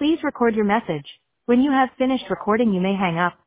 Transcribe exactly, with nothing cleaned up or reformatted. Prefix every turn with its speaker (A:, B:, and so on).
A: Please record your message. When you have finished recording, you may hang up.